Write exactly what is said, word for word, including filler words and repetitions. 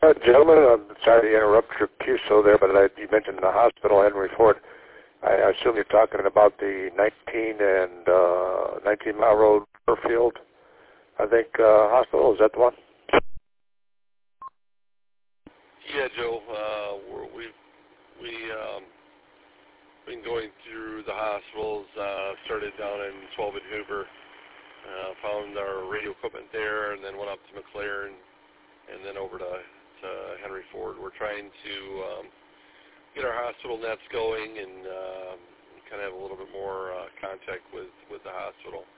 Uh, gentlemen, I'm sorry to interrupt your Q S O there, but I, you mentioned the hospital, Henry Ford. I assume you're talking about the nineteen and uh, nineteen Mile Road, Fairfield, I think, uh, hospital. Is that the one? Yeah, Joe. Uh, we're, we've we, um, been going through the hospitals. Uh, started down in twelve at Hoover. Uh, found our radio equipment there, and then went up to McLaren, and then over to, to Henry Ford. We're trying to um, get our hospital nets going and um, kind of have a little bit more uh, contact with, with the hospital.